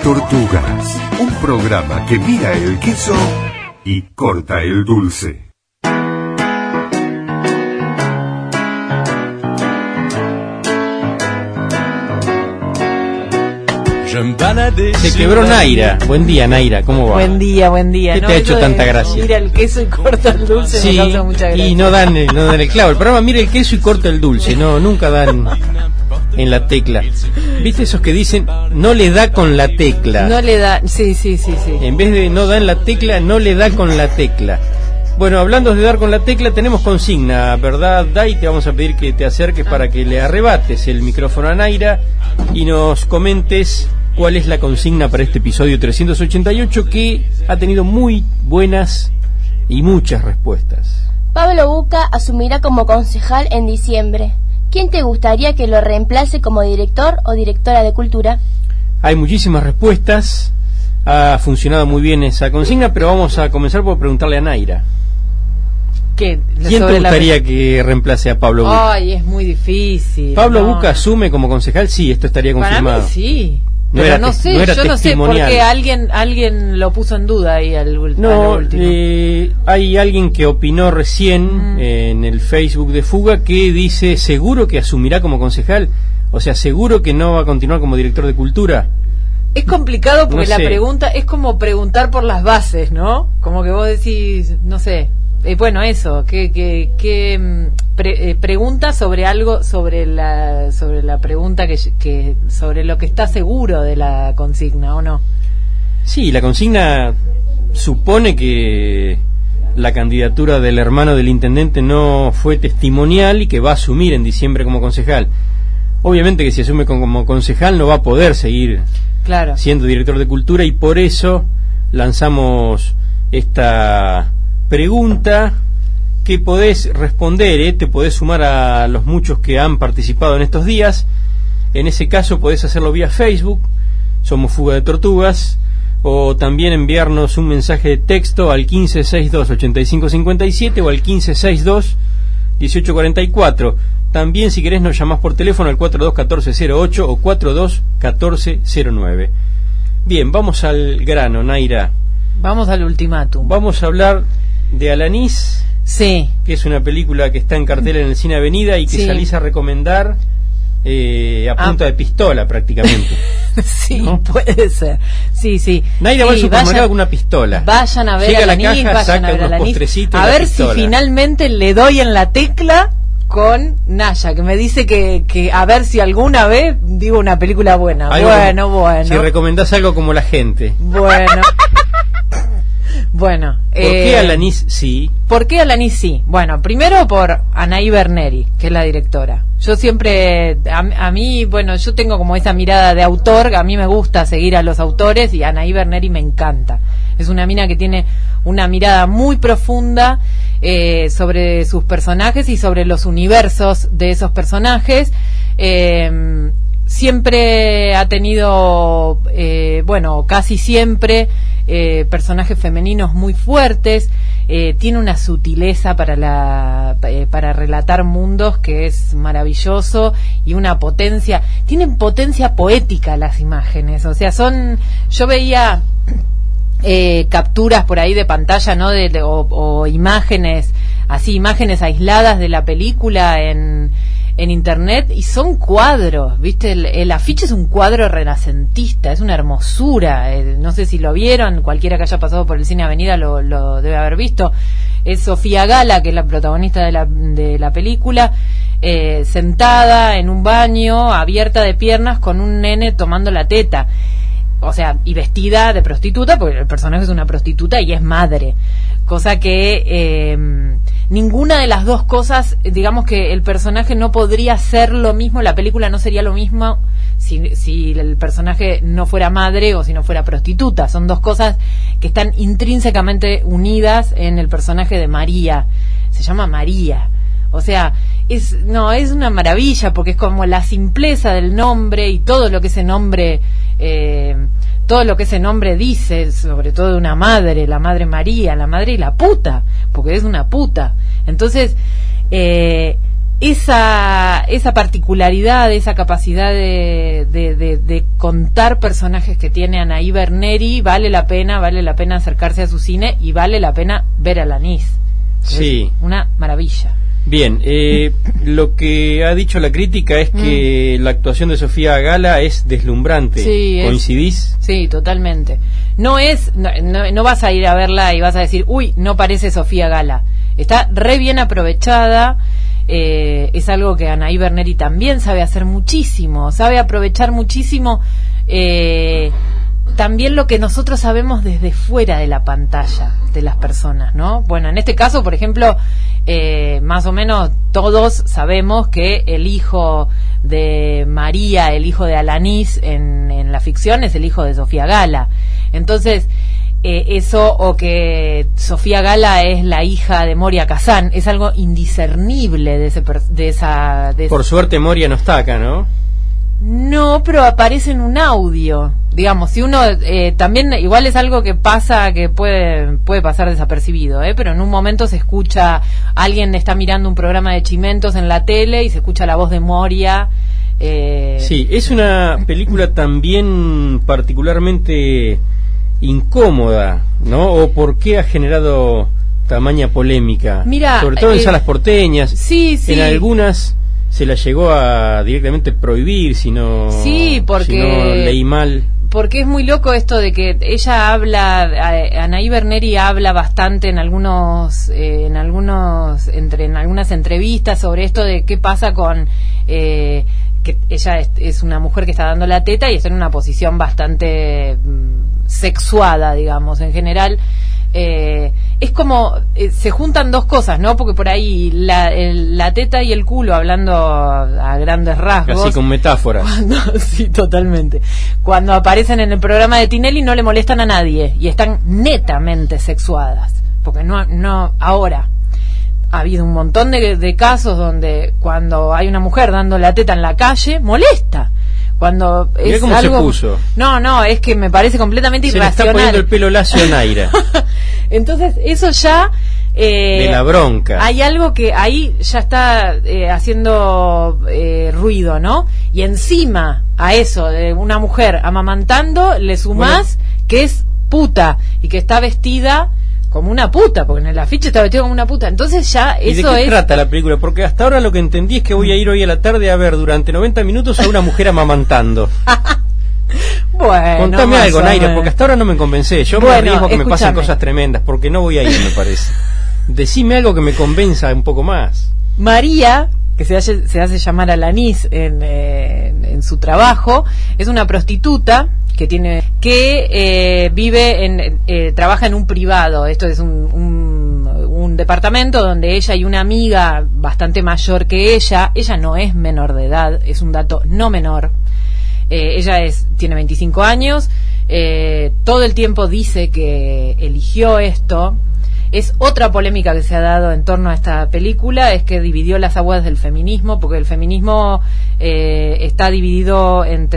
Tortugas, un programa que mira el queso y corta el dulce. Se quebró Naira. Buen día, Naira, ¿cómo va? Buen día. ¿Qué te ha hecho tanta gracia? Mira el queso y corta el dulce, sí, me causa mucha gracia. Y no dan el clavo. El programa mira el queso y corta el dulce. No, nunca dan en la tecla. ¿Viste esos que dicen no le da con la tecla? No le da, sí. En vez de no da en la tecla, no le da con la tecla. Bueno, hablando de dar con la tecla, tenemos consigna, ¿verdad, Dai? Te vamos a pedir que te acerques para que le arrebates el micrófono a Naira y nos comentes cuál es la consigna para este episodio 388, que ha tenido muy buenas y muchas respuestas. Pablo Buca asumirá como concejal en diciembre. ¿Quién te gustaría que lo reemplace como director o directora de cultura? Hay muchísimas respuestas, ha funcionado muy bien esa consigna, pero vamos a comenzar por preguntarle a Naira. ¿Quién te gustaría que reemplace a Pablo Buca? Ay, es muy difícil. ¿Pablo Buca asume como concejal? Sí, esto estaría confirmado. Para mí sí. No pero era no sé, yo no sé por qué alguien lo puso en duda ahí al último. Hay alguien que opinó recién en el Facebook de Fuga que dice seguro que asumirá como concejal, o sea, seguro que no va a continuar como director de cultura. Es complicado porque la pregunta es como preguntar por las bases, ¿no? Como que vos decís, no sé, bueno, eso, pregunta sobre algo, sobre la pregunta que sobre lo que está seguro de la consigna, ¿o no? Sí, la consigna supone que la candidatura del hermano del intendente no fue testimonial y que va a asumir en diciembre como concejal. Obviamente que si asume como concejal no va a poder seguir siendo director de cultura, y por eso lanzamos esta pregunta que podés responder, te podés sumar a los muchos que han participado en estos días. En ese caso podés hacerlo vía Facebook, somos Fuga de Tortugas, o también enviarnos un mensaje de texto al 1562-8557 o al 1562-1844. También, si querés, nos llamás por teléfono al 421408 o 421409. Bien, vamos al grano, Naira. Vamos al ultimátum. Vamos a hablar de Alanis, sí, que es una película que está en cartel en el Cine Avenida y que salís a recomendar a punta de pistola prácticamente. Sí, ¿no? Puede ser. Sí. Naira va al supermercado con una pistola. Vayan a ver Llega a Alanis, la caja, vayan saca a ver unos postrecitos. A ver si finalmente le doy en la tecla con Naya, que me dice que a ver si alguna vez digo una película buena. Bueno. Si recomendás algo como La Gente. Bueno. ¿Por qué Alanis sí? ¿Por qué Alanis sí? Bueno, primero por Anaí Berneri, que es la directora. Yo siempre, a mí, bueno, yo tengo como esa mirada de autor, a mí me gusta seguir a los autores, y Anaí Berneri me encanta. Es una mina que tiene una mirada muy profunda sobre sus personajes y sobre los universos de esos personajes. Siempre ha tenido, casi siempre, personajes femeninos muy fuertes. Tiene una sutileza para relatar mundos que es maravilloso, y una potencia. Tienen potencia poética las imágenes, o sea, yo veía capturas por ahí de pantalla, ¿no? O imágenes, así, imágenes aisladas de la película en internet, y son cuadros, ¿viste? El afiche es un cuadro renacentista, es una hermosura. No sé si lo vieron, cualquiera que haya pasado por el Cine Avenida lo debe haber visto. Es Sofía Gala, que es la protagonista de la película, sentada en un baño, abierta de piernas, con un nene tomando la teta. O sea, y vestida de prostituta, porque el personaje es una prostituta y es madre. Cosa que ninguna de las dos cosas, digamos que el personaje no podría ser lo mismo, la película no sería lo mismo si el personaje no fuera madre o si no fuera prostituta. Son dos cosas que están intrínsecamente unidas en el personaje de María. Se llama María. O sea, es una maravilla, porque es como la simpleza del nombre y todo lo que ese nombre dice, sobre todo de una madre, la madre María, la madre y la puta, porque es una puta. Entonces, esa particularidad, esa capacidad de contar personajes que tiene Anaí Berneri, vale la pena acercarse a su cine y vale la pena ver a Alanis. Sí. Es una maravilla. Bien, lo que ha dicho la crítica es que la actuación de Sofía Gala es deslumbrante. Sí, ¿coincidís? Sí, totalmente. No vas a ir a verla y vas a decir, uy, no parece Sofía Gala. Está re bien aprovechada. Es algo que Anaí Berneri también sabe hacer muchísimo, sabe aprovechar muchísimo también lo que nosotros sabemos desde fuera de la pantalla de las personas, ¿no? Bueno, en este caso, por ejemplo, más o menos todos sabemos que el hijo de María, el hijo de Alanis en la ficción es el hijo de Sofía Gala. Entonces, eso, o que Sofía Gala es la hija de Moria Kazan, es algo indiscernible de esa. Por suerte Moria no está acá, ¿no? No, pero aparece en un audio. Digamos, si uno también igual es algo que pasa, que puede pasar desapercibido, pero en un momento se escucha, alguien está mirando un programa de Chimentos en la tele y se escucha la voz de Moria. Sí, es una película también particularmente incómoda, ¿no? ¿O por qué ha generado tamaña polémica? Mira, sobre todo en salas porteñas. Sí. En algunas se la llegó a directamente prohibir si no leí mal. Porque es muy loco esto de que ella habla, Anaí Berneri habla bastante en algunas entrevistas sobre esto de qué pasa con que ella es una mujer que está dando la teta y está en una posición bastante sexuada, digamos, en general. Es como se juntan dos cosas, ¿no? Porque por ahí la teta y el culo, hablando a grandes rasgos, así con metáforas. Sí, totalmente. Cuando aparecen en el programa de Tinelli no le molestan a nadie y están netamente sexuadas, porque no ahora ha habido un montón de casos donde cuando hay una mujer dando la teta en la calle molesta. Cuando es mirá cómo algo, se puso. No, es que me parece completamente irracional. Se le está poniendo el pelo lacio a Naira. Entonces, eso ya de la bronca. Hay algo que ahí ya está haciendo ruido, ¿no? Y encima a eso de una mujer amamantando le sumás que es puta y que está vestida como una puta, porque en el afiche está vestido como una puta. Entonces ya ¿Y eso de qué trata la película? Porque hasta ahora lo que entendí es que voy a ir hoy a la tarde a ver durante 90 minutos a una mujer amamantando. Bueno, contame algo, Naira, porque hasta ahora no me convencé. Yo me arriesgo que me pasen cosas tremendas, porque no voy a ir, me parece. Decime algo que me convenza un poco más. María, que se hace llamar Alanis en su trabajo, es una prostituta que vive trabaja en un privado. Esto es un departamento donde ella y una amiga bastante mayor que ella no es menor de edad, es un dato no menor. Ella tiene 25 años, todo el tiempo dice que eligió esto. Es otra polémica que se ha dado en torno a esta película, es que dividió las aguas del feminismo, porque el feminismo está dividido en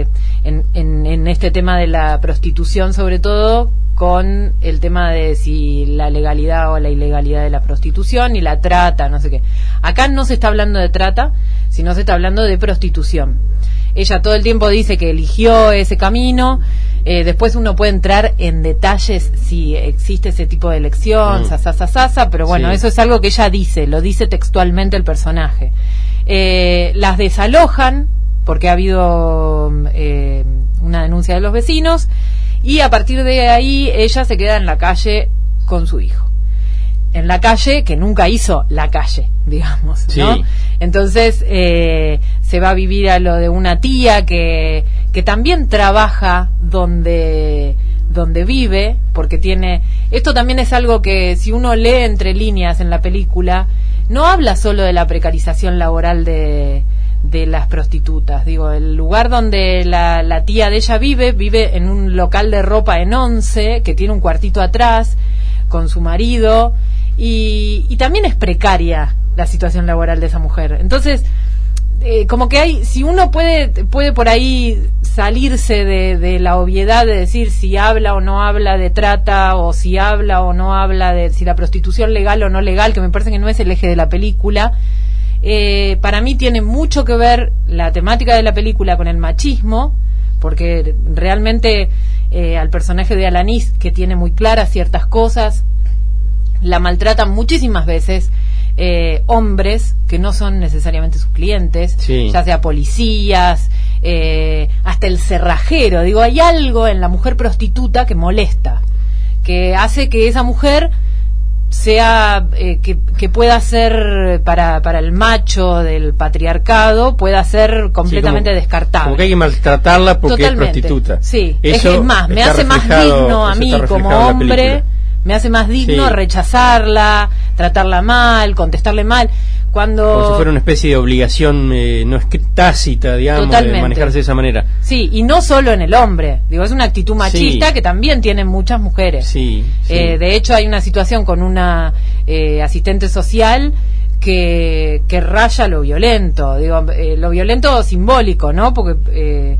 este tema de la prostitución, sobre todo con el tema de si la legalidad o la ilegalidad de la prostitución y la trata, no sé qué. Acá no se está hablando de trata, sino se está hablando de prostitución. Ella todo el tiempo dice que eligió ese camino. Después uno puede entrar en detalles si existe ese tipo de elección, pero bueno, sí. Eso es algo que ella dice, lo dice textualmente el personaje. Las desalojan porque ha habido una denuncia de los vecinos y a partir de ahí ella se queda en la calle con su hijo. En la calle, que nunca hizo la calle, digamos, ¿no? Sí. Entonces se va a vivir a lo de una tía que también trabaja donde vive, porque tiene... Esto también es algo que si uno lee entre líneas en la película, no habla solo de la precarización laboral de las prostitutas. Digo, el lugar donde la tía de ella vive en un local de ropa en Once, que tiene un cuartito atrás, con su marido... Y también es precaria la situación laboral de esa mujer. Entonces, como que si uno puede por ahí salirse de la obviedad de decir si habla o no habla de trata, o si habla o no habla de si la prostitución legal o no legal, que me parece que no es el eje de la película, para mí tiene mucho que ver la temática de la película con el machismo, porque realmente al personaje de Alanis, que tiene muy claras ciertas cosas, la maltratan muchísimas veces hombres que no son necesariamente sus clientes, sí, ya sea policías, hasta el cerrajero. Digo, hay algo en la mujer prostituta que molesta, que hace que esa mujer sea que pueda ser para el macho del patriarcado, pueda ser completamente descartable. Como que hay que maltratarla porque totalmente, es prostituta. Sí, eso es más, me hace más digno a mí como hombre, me hace más digno rechazarla, tratarla mal, contestarle mal. Como si fuera una especie de obligación no tácita, digamos, de manejarse de esa manera. Sí, y no solo en el hombre. Digo, es una actitud machista que también tienen muchas mujeres. Sí, sí. De hecho, hay una situación con una asistente social que raya lo violento. Digo, lo violento simbólico, ¿no? Porque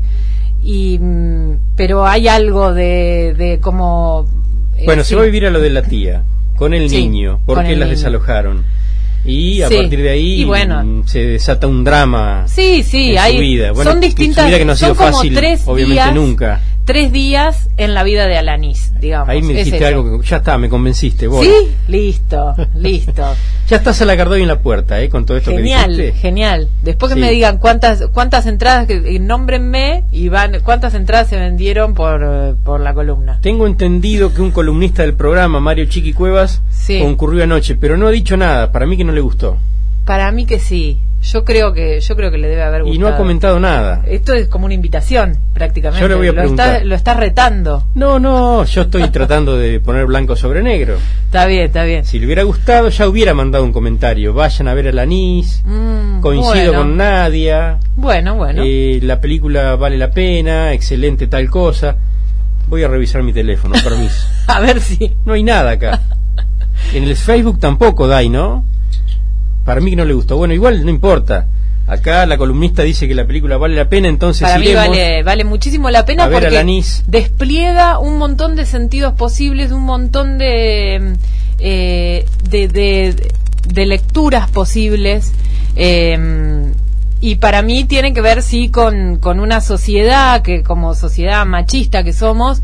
pero hay algo de como... bueno, se va a vivir a lo de la tía, con el niño, porque las desalojaron. Y a partir de ahí se desata un drama en su vida. Bueno, son distintas, su vida que no ha sido fácil, obviamente nunca. 3 días en la vida de Alanis, digamos. Ahí me dijiste algo que ya está, me convenciste. Voy. Sí, listo. Ya estás a la Cardoy en la puerta, con todo esto que dijiste. Genial. Después que me digan cuántas entradas, nómbrenme y cuántas entradas se vendieron por la columna. Tengo entendido que un columnista del programa, Mario Chiqui Cuevas, concurrió anoche, pero no ha dicho nada. Para mí que no le gustó. Para mí que sí. Yo creo que le debe haber gustado. Y no ha comentado nada. Esto es como una invitación, prácticamente. Yo le voy a preguntar. Lo está retando. No, yo estoy tratando de poner blanco sobre negro. Está bien. Si le hubiera gustado, ya hubiera mandado un comentario. Vayan a ver a Alanis. Coincido con Nadia. Bueno. La película vale la pena. Excelente tal cosa. Voy a revisar mi teléfono, permiso. A ver si. No hay nada acá. En el Facebook tampoco Dai, ¿no? Para mí que no le gustó. Bueno, igual no importa. Acá la columnista dice que la película vale la pena, entonces para mí vale muchísimo la pena porque despliega un montón de sentidos posibles, un montón de lecturas posibles, y para mí tiene que ver con una sociedad que, como sociedad machista que somos,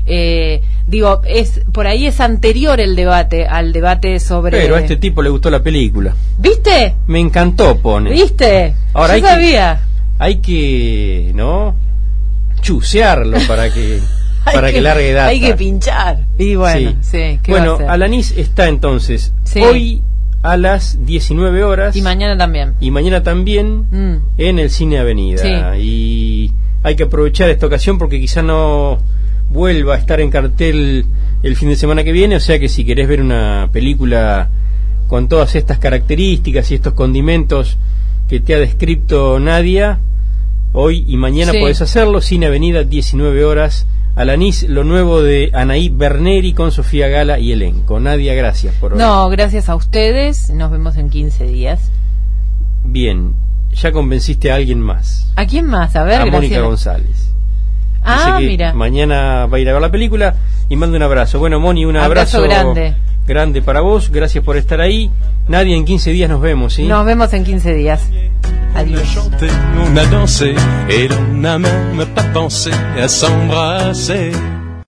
por ahí es anterior al debate sobre... Pero a este tipo le gustó la película. ¿Viste? Me encantó, pone. ¿Viste? Ahora yo sabía. Hay que, ¿no? Chusearlo para que largue data. Hay que pinchar. Y bueno, bueno, Alanis está entonces hoy a las 19 horas. Y mañana también. En el Cine Avenida. Y hay que aprovechar esta ocasión porque quizá no vuelva a estar en cartel el fin de semana que viene, o sea que si querés ver una película con todas estas características y estos condimentos que te ha descrito Nadia, hoy y mañana podés hacerlo. Cine Avenida, 19 horas, Alanis, lo nuevo de Anaí Berneri con Sofía Gala y elenco. Nadia, gracias por hoy. No, gracias a ustedes, nos vemos en 15 días. Bien, ya convenciste a alguien más. ¿A quién más? A ver, a Mónica González. Mira. Mañana va a ir a ver la película y manda un abrazo. Bueno, Moni, un abrazo grande para vos. Gracias por estar ahí. Nadia, en 15 días nos vemos, ¿sí? Nos vemos en 15 días. Adiós. On a chanté, on a dansé, et l'on n'a même pas pensé à s'embrasser.